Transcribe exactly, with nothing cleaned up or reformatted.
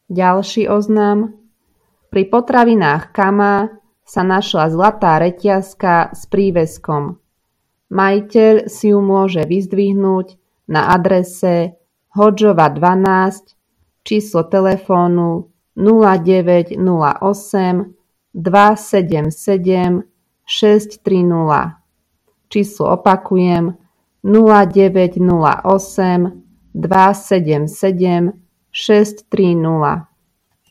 Ďalší oznam. Pri potravinách Kama sa našla zlatá reťazka s príveskom. Majiteľ si ju môže vyzdvihnúť na adrese Hodžova dvanásť, číslo telefónu nula deväť nula osem dva sedem sedem šesť tri nula. Číslo opakujem nula deväť nula osem dva sedem sedem šesť tri nula.